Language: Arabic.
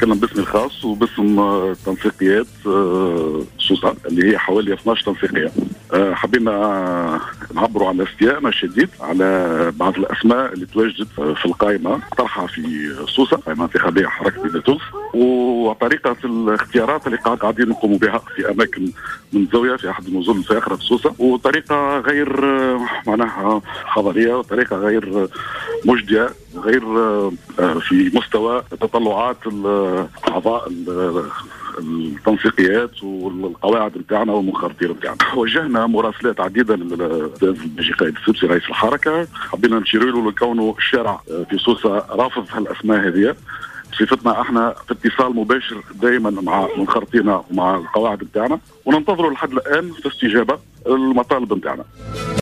نتكلم باسمي الخاص وباسم تنسيقيات سوسة اللي هي حوالي 12 تنسيقية. حبينا نعبروا عن استيائنا الشديد على بعض الأسماء اللي تواجدت في القائمة طرحها في سوسة، قائمة انتخابية حركة بلاد تونس، وطريقة الاختيارات اللي قاعدين نقوموا بها في أماكن من زاوية في أحد النزول الفاخرة في سوسة، وطريقة غير معناها حضارية وطريقة غير مجدية، غير في مستوى تطلعات أعضاء التنسيقيات والقواعد نتاعنا والمخرطين نتاعنا. وجهنا مراسلات عديده للاستاذ المجي قائد السبسي رئيس الحركه، حبينا نشيروا له لكونه الشارع في سوسه رافض هالاسماء هذه. صفتنا احنا في اتصال مباشر دائما مع منخرطينا ومع القواعد نتاعنا، وننتظروا لحد الان في استجابه المطالب نتاعنا.